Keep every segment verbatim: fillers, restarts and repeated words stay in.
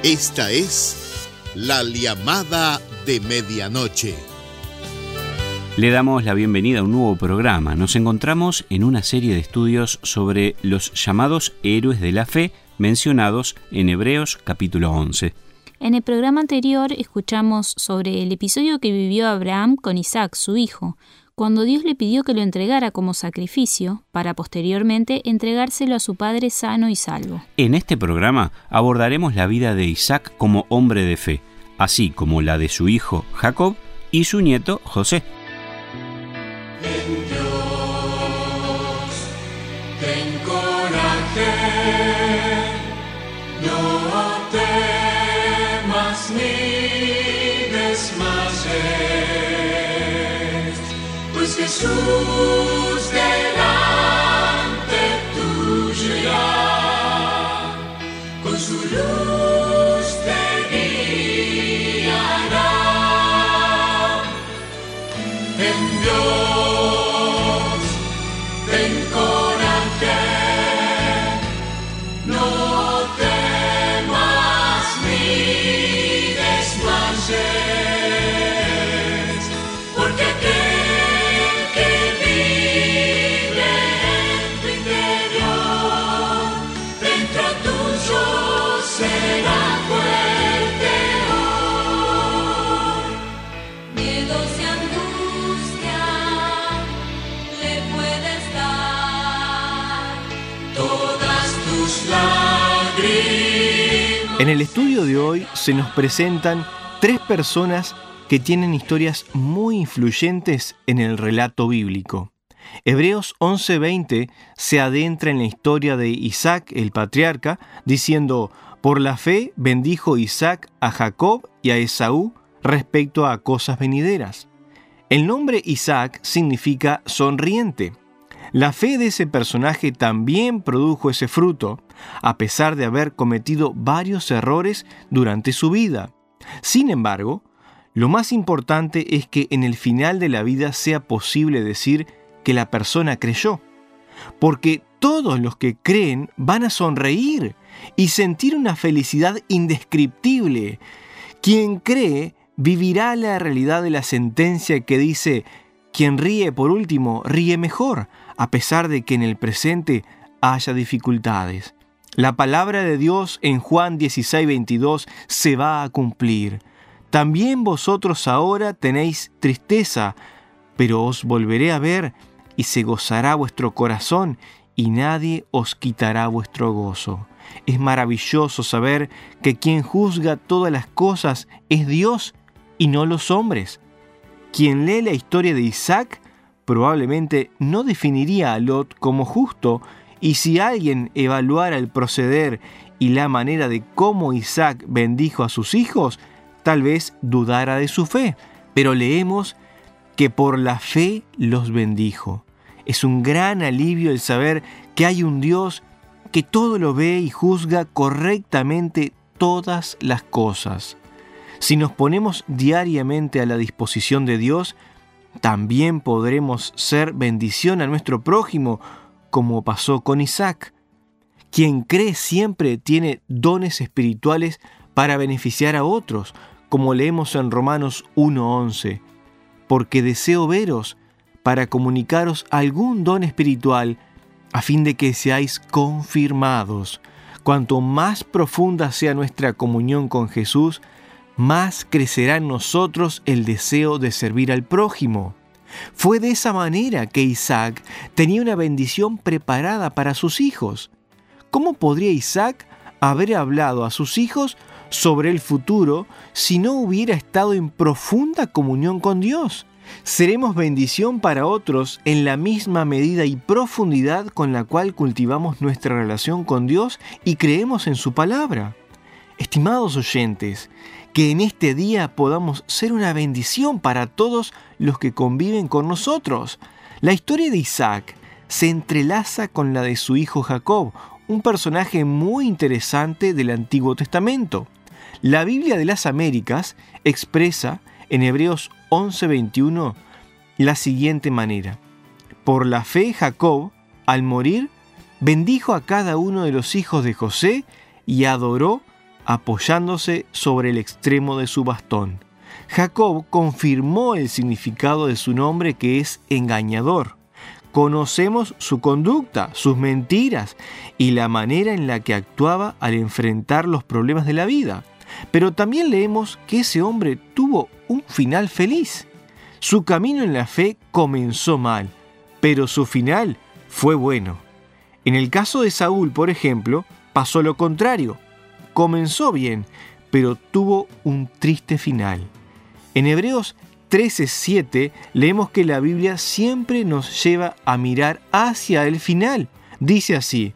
Esta es la llamada de medianoche. Le damos la bienvenida a un nuevo programa. Nos encontramos en una serie de estudios sobre los llamados héroes de la fe mencionados en Hebreos capítulo once. En el programa anterior escuchamos sobre el episodio que vivió Abraham con Isaac, su hijo, cuando Dios le pidió que lo entregara como sacrificio, para posteriormente entregárselo a su padre sano y salvo. En este programa abordaremos la vida de Isaac como hombre de fe, así como la de su hijo Jacob y su nieto José. En Dios ten coraje, no temas ni desmayes, pues Jesús delante tuyo irá, con su luz te guiará. En Dios ten coraje, no temas ni desmayes, porque aquel que vive en tu interior, dentro tuyo será fuerte hoy. Miedos y angustia le puedes dar todas tus lágrimas. En el estudio de hoy se nos presentan tres personas que tienen historias muy influyentes en el relato bíblico. Hebreos once veinte se adentra en la historia de Isaac, el patriarca, diciendo: por la fe bendijo Isaac a Jacob y a Esaú respecto a cosas venideras. El nombre Isaac significa sonriente. La fe de ese personaje también produjo ese fruto, a pesar de haber cometido varios errores durante su vida. Sin embargo, lo más importante es que en el final de la vida sea posible decir que la persona creyó, porque todos los que creen van a sonreír y sentir una felicidad indescriptible. Quien cree vivirá la realidad de la sentencia que dice: quien ríe por último, ríe mejor, a pesar de que en el presente haya dificultades. La palabra de Dios en Juan dieciséis veintidós se va a cumplir. También vosotros ahora tenéis tristeza, pero os volveré a ver y se gozará vuestro corazón y nadie os quitará vuestro gozo. Es maravilloso saber que quien juzga todas las cosas es Dios y no los hombres. Quien lee la historia de Isaac probablemente no definiría a Lot como justo, y si alguien evaluara el proceder y la manera de cómo Isaac bendijo a sus hijos, tal vez dudara de su fe. Pero leemos que por la fe los bendijo. Es un gran alivio el saber que hay un Dios que todo lo ve y juzga correctamente todas las cosas. Si nos ponemos diariamente a la disposición de Dios, también podremos ser bendición a nuestro prójimo, como pasó con Isaac. Quien cree siempre tiene dones espirituales para beneficiar a otros, como leemos en Romanos uno once. Porque deseo veros para comunicaros algún don espiritual, a fin de que seáis confirmados. Cuanto más profunda sea nuestra comunión con Jesús, más crecerá en nosotros el deseo de servir al prójimo. Fue de esa manera que Isaac tenía una bendición preparada para sus hijos. ¿Cómo podría Isaac haber hablado a sus hijos sobre el futuro si no hubiera estado en profunda comunión con Dios? Seremos bendición para otros en la misma medida y profundidad con la cual cultivamos nuestra relación con Dios y creemos en su palabra. Estimados oyentes, que en este día podamos ser una bendición para todos los que conviven con nosotros. La historia de Isaac se entrelaza con la de su hijo Jacob, un personaje muy interesante del Antiguo Testamento. La Biblia de las Américas expresa en Hebreos once veintiuno la siguiente manera: por la fe Jacob, al morir, bendijo a cada uno de los hijos de José y adoró apoyándose sobre el extremo de su bastón. Jacob confirmó el significado de su nombre, que es engañador. Conocemos su conducta, sus mentiras y la manera en la que actuaba al enfrentar los problemas de la vida. Pero también leemos que ese hombre tuvo un final feliz. Su camino en la fe comenzó mal, pero su final fue bueno. En el caso de Saúl, por ejemplo, pasó lo contrario. Comenzó bien, pero tuvo un triste final. En Hebreos trece siete leemos que la Biblia siempre nos lleva a mirar hacia el final. Dice así: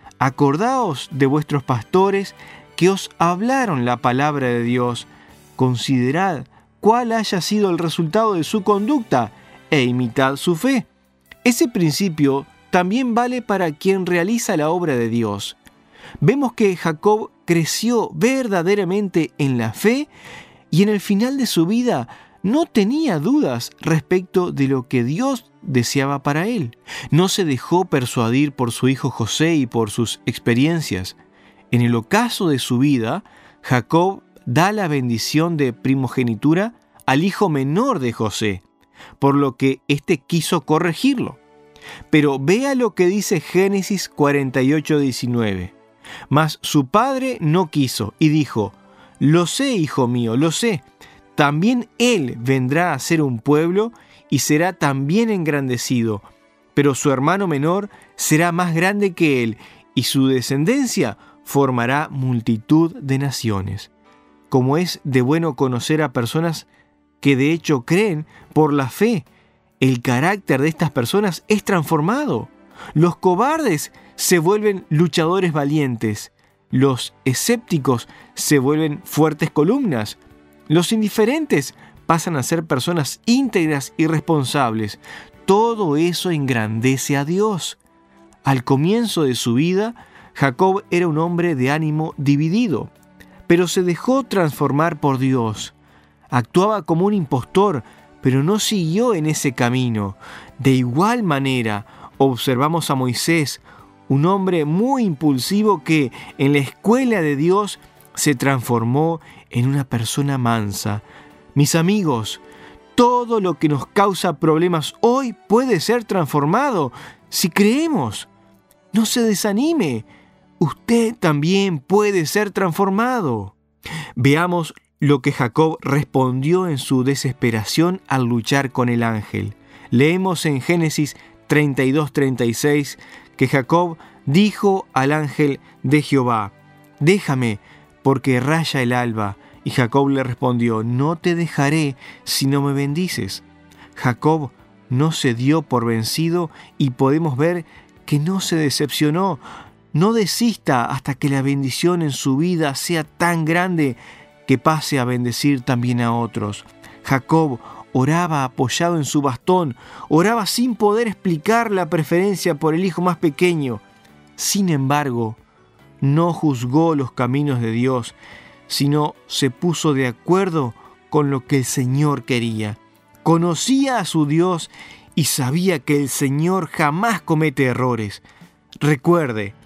acordaos de vuestros pastores que os hablaron la palabra de Dios. Considerad cuál haya sido el resultado de su conducta e imitad su fe. Ese principio también vale para quien realiza la obra de Dios. Vemos que Jacob creció verdaderamente en la fe y en el final de su vida no tenía dudas respecto de lo que Dios deseaba para él. No se dejó persuadir por su hijo José y por sus experiencias. En el ocaso de su vida, Jacob da la bendición de primogenitura al hijo menor de José, por lo que éste quiso corregirlo. Pero vea lo que dice Génesis cuarenta y ocho diecinueve. Mas su padre no quiso y dijo: lo sé, hijo mío, lo sé. También él vendrá a ser un pueblo y será también engrandecido, pero su hermano menor será más grande que él y su descendencia formará multitud de naciones. Como es de bueno conocer a personas que de hecho creen por la fe, el carácter de estas personas es transformado. Los cobardes se vuelven luchadores valientes. Los escépticos se vuelven fuertes columnas. Los indiferentes pasan a ser personas íntegras y responsables. Todo eso engrandece a Dios. Al comienzo de su vida, Jacob era un hombre de ánimo dividido, pero se dejó transformar por Dios. Actuaba como un impostor, pero no siguió en ese camino. De igual manera, observamos a Moisés, un hombre muy impulsivo que en la escuela de Dios se transformó en una persona mansa. Mis amigos, todo lo que nos causa problemas hoy puede ser transformado si creemos. No se desanime, usted también puede ser transformado. Veamos lo que Jacob respondió en su desesperación al luchar con el ángel. Leemos en Génesis treinta y dos treinta y seis que Jacob dijo al ángel de Jehová: déjame, porque raya el alba. Y Jacob le respondió: no te dejaré si no me bendices. Jacob no se dio por vencido y podemos ver que no se decepcionó. No desista hasta que la bendición en su vida sea tan grande que pase a bendecir también a otros. Jacob oraba apoyado en su bastón, oraba sin poder explicar la preferencia por el hijo más pequeño. Sin embargo, no juzgó los caminos de Dios, sino se puso de acuerdo con lo que el Señor quería. Conocía a su Dios y sabía que el Señor jamás comete errores. Recuerde,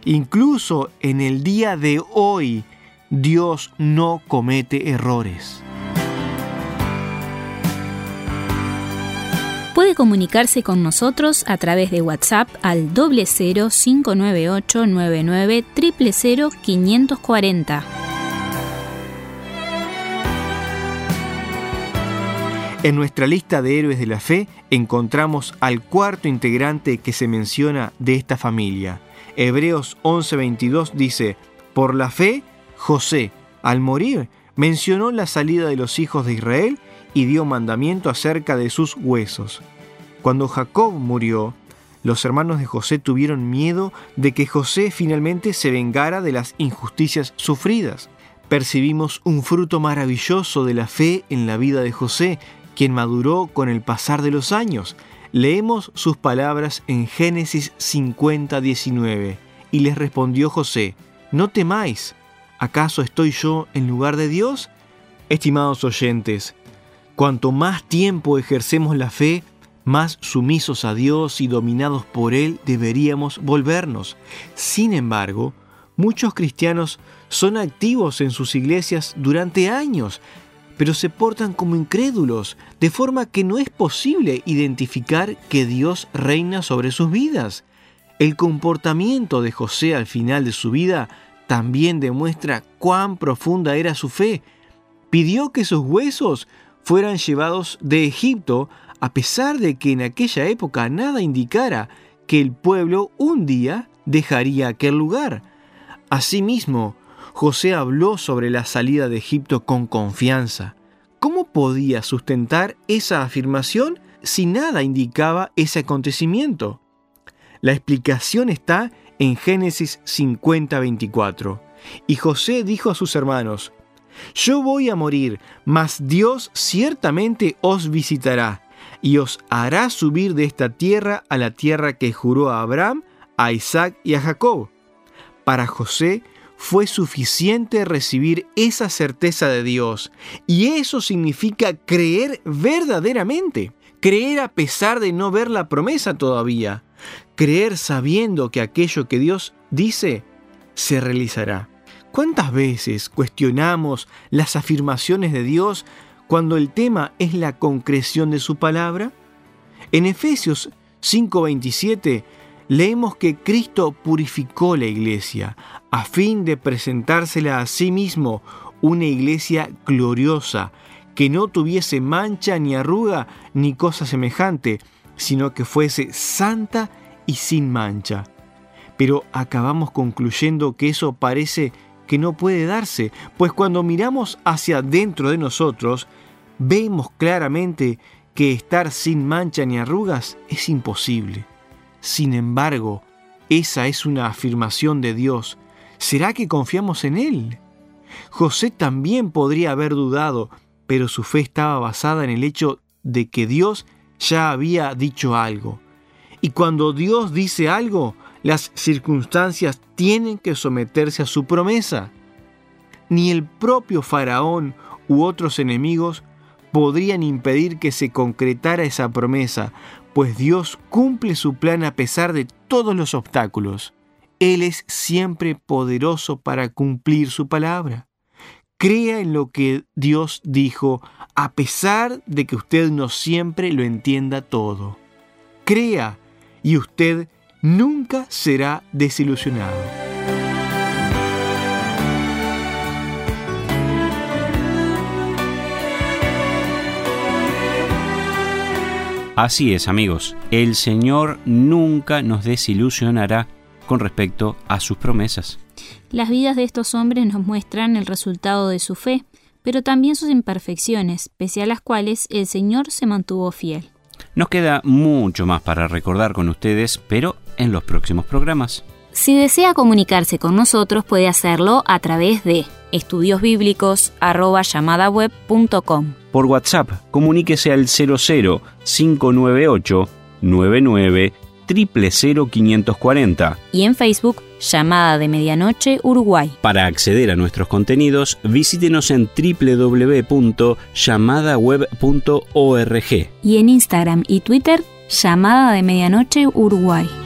incluso en el día de hoy, Dios no comete errores. Puede comunicarse con nosotros a través de WhatsApp al doble cero cinco nueve ocho nueve nueve cero cero cero quinientos cuarenta. En nuestra lista de héroes de la fe encontramos al cuarto integrante que se menciona de esta familia. Hebreos once veintidós dice: por la fe, José, al morir, mencionó la salida de los hijos de Israel y dio mandamiento acerca de sus huesos. Cuando Jacob murió, los hermanos de José tuvieron miedo de que José finalmente se vengara de las injusticias sufridas. Percibimos un fruto maravilloso de la fe en la vida de José, quien maduró con el pasar de los años. Leemos sus palabras en Génesis cincuenta diecinueve. Y les respondió José: no temáis, ¿acaso estoy yo en lugar de Dios? Estimados oyentes, cuanto más tiempo ejercemos la fe, más sumisos a Dios y dominados por Él deberíamos volvernos. Sin embargo, Muchos cristianos son activos en sus iglesias durante años, pero se portan como incrédulos, de forma que no es posible identificar que Dios reina sobre sus vidas. El comportamiento de José al final de su vida también demuestra cuán profunda era su fe. Pidió que sus huesos fueran llevados de Egipto, a pesar de que en aquella época nada indicara que el pueblo un día dejaría aquel lugar. Asimismo, José habló sobre la salida de Egipto con confianza. ¿Cómo podía sustentar esa afirmación si nada indicaba ese acontecimiento? La explicación está en Génesis cincuenta veinticuatro. Y José dijo a sus hermanos: «Yo voy a morir, mas Dios ciertamente os visitará, y os hará subir de esta tierra a la tierra que juró a Abraham, a Isaac y a Jacob». Para José fue suficiente recibir esa certeza de Dios, y eso significa creer verdaderamente, creer a pesar de no ver la promesa todavía, creer sabiendo que aquello que Dios dice se realizará. ¿Cuántas veces cuestionamos las afirmaciones de Dios cuando el tema es la concreción de su palabra? En Efesios cinco veintisiete leemos que Cristo purificó la iglesia a fin de presentársela a sí mismo una iglesia gloriosa, que no tuviese mancha ni arruga ni cosa semejante, sino que fuese santa y sin mancha. Pero acabamos concluyendo que eso parece que no puede darse, pues cuando miramos hacia dentro de nosotros, vemos claramente que estar sin mancha ni arrugas es imposible. Sin embargo, esa es una afirmación de Dios. ¿Será que confiamos en Él? José también podría haber dudado, pero su fe estaba basada en el hecho de que Dios ya había dicho algo. Y cuando Dios dice algo, las circunstancias tienen que someterse a su promesa. Ni el propio faraón u otros enemigos podrían impedir que se concretara esa promesa, pues Dios cumple su plan a pesar de todos los obstáculos. Él es siempre poderoso para cumplir su palabra. Crea en lo que Dios dijo, a pesar de que usted no siempre lo entienda todo. Crea, y usted nunca será desilusionado. Así es, amigos, el Señor nunca nos desilusionará con respecto a sus promesas. Las vidas de estos hombres nos muestran el resultado de su fe, pero también sus imperfecciones, pese a las cuales el Señor se mantuvo fiel. Nos queda mucho más para recordar con ustedes, pero en los próximos programas. Si desea comunicarse con nosotros, puede hacerlo a través de estudiosbíblicos arroba llamada web punto com. Por WhatsApp, comuníquese al cero cero cinco nueve ocho nueve nueve cero cero cero cinco cuatro cero. Y en Facebook, Llamada de Medianoche Uruguay. Para acceder a nuestros contenidos, visítenos en doble u doble u doble u punto llamada web punto org. Y en Instagram y Twitter, Llamada de Medianoche Uruguay.